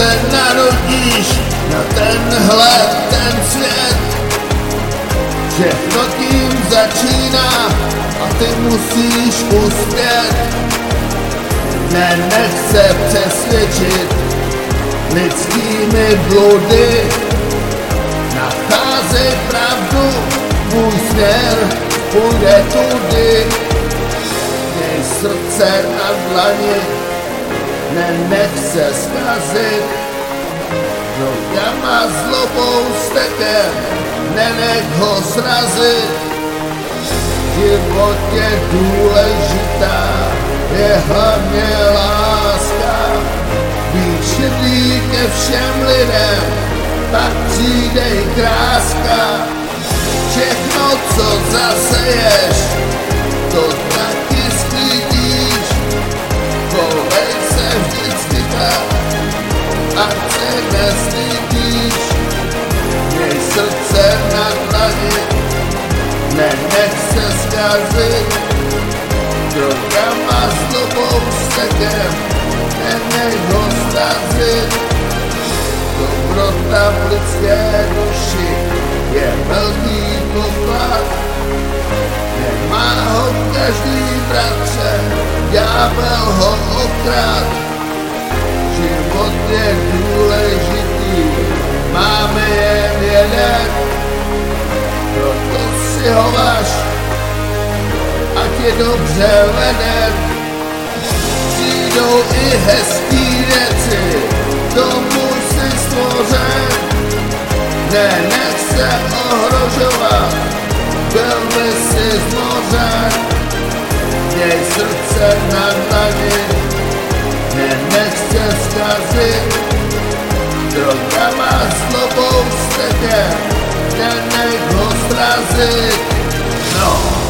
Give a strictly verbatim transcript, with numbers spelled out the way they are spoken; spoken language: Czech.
se narodíš na tenhle ten svět. Všechno tím začíná a ty musíš uspět. Nenech se přesvědčit lidskými bludy. Nacházej pravdu, tvůj směr půjde tudy. Měj srdce na dlani, nenech se zkazit. Drogama, zlobou, stekem, nenech ho srazit. V životě důležitá je hlavně láska. Být šedý ke všem lidem, pak přijde i kráska. Všechno, co zaseješ, to taky sklidíš. Chovej se vždycky tak, ať se nestydíš. Měj srdce na dlani, nenech se zkazit. Drogama, zlobou, stekem, nenech ho zrazit. Dobrota v lidské duši je velký poklad. Nemá ho každý bratře, ďábel ho okrad. Život je důležitý, máme jen jeden, proto si ho važ, ať je dobře veden. Přijdou i hezký věci, tomu jsi stvořen. Nenech se ohrožovat, byl by si zmořen. Měj srdce na dlani, nenech se zkazit. Drogama, zlobou, stekem, nenech ho zrazit. No.